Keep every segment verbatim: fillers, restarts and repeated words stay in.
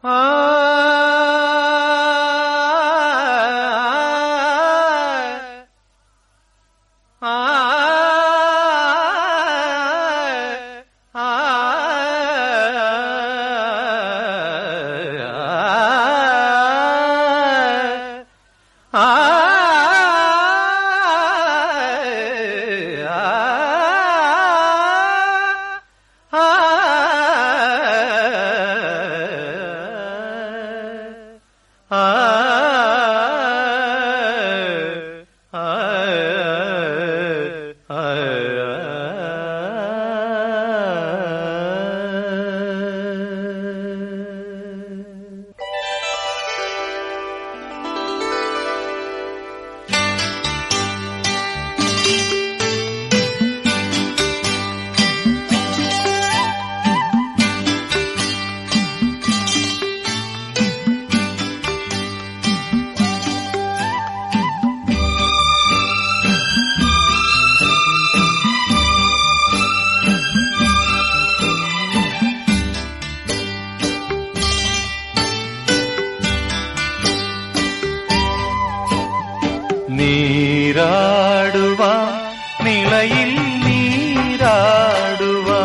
നീരാടുവാ നിളയിൽ നീരാടുവാ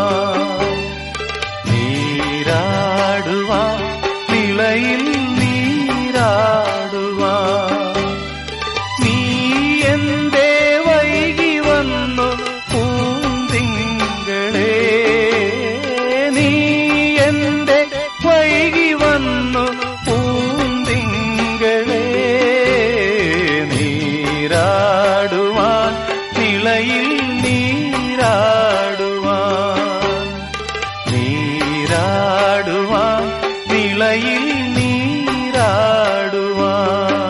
നീരാടുവാ നിളയിൽ നീരാടുവാ നീ എന്തേ വൈകി വന്നു പൂന്തിങ്കളേ നീ എന്തേ വൈകി വന്നു പൂന്തിങ്കളേ നീരാടുവാൻ നിളയിൽ നീരാടുവാൻ നീരാടുവാൻ നിളയിൽ നീരാടുവാൻ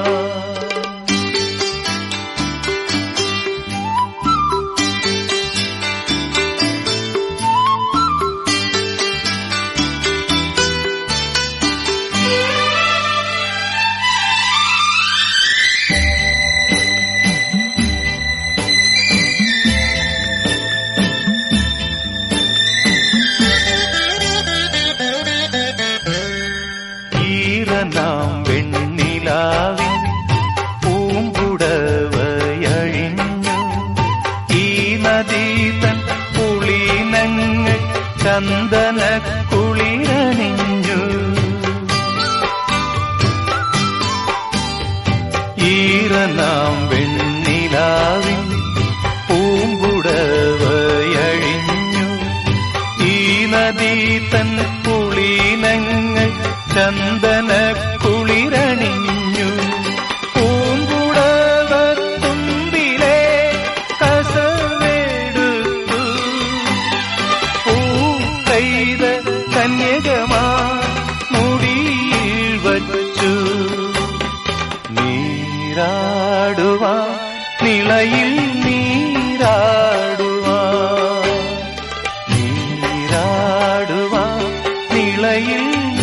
നാം വെണ്ണിലാവിൻ പൂമ്പുടവയഴിഞ്ഞു ഈ നദീ തൻ കുളിനങ്ങൾ ചന്ദന കുളിരണിഞ്ഞു ഈറനാം വെണ്ണിലാവിൻ പൂമ്പുടവയഴിഞ്ഞു ഈ നദീ തൻ കുളിനങ്ങൾ ചന്ദന കുളിരണിഞ്ഞു പൂങ്കുടവ തുമ്പിലെ കസവെടുത്തു പൂക്കൈത കന്യകമാ മുടിയിൽ വച്ചു നീരാടുവാ നിളയിൽ നീരാടുവാ നീരാടുവാ നിളയിൽ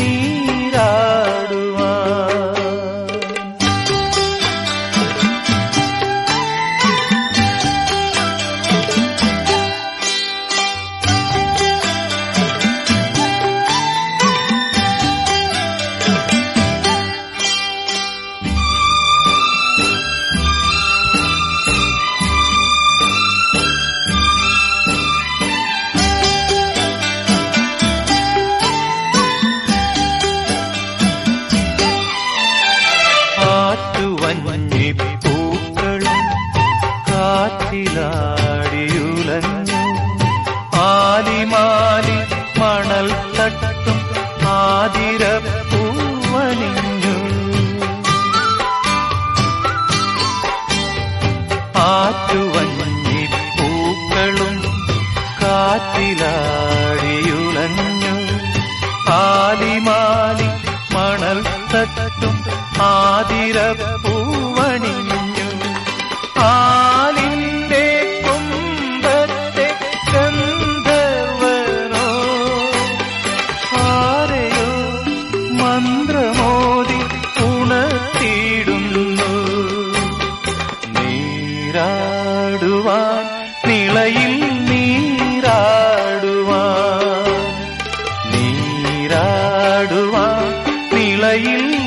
പൂക്കളും കാറ്റിലാടിയുലഞ്ഞു ആലിമാലി മണൽ തട്ടും ആതിരപ്പൂവണിഞ്ഞു ആറ്റുവഞ്ഞി പൂക്കളും കാറ്റിലാടിയുലഞ്ഞു ആലിമാലി മണൽ തട്ടും ആതിരപ്പൂവണിഞ്ഞു ആലിന്റെ കൊമ്പത്തെ ഗന്ധർവനോ ആരെയോ മന്ത്രമോദി ഉണർത്തിയിടുന്നു നീരാടുവാൻ നിളയിൽ നീരാടുവാൻ നീരാടുവാൻ നിളയിൽ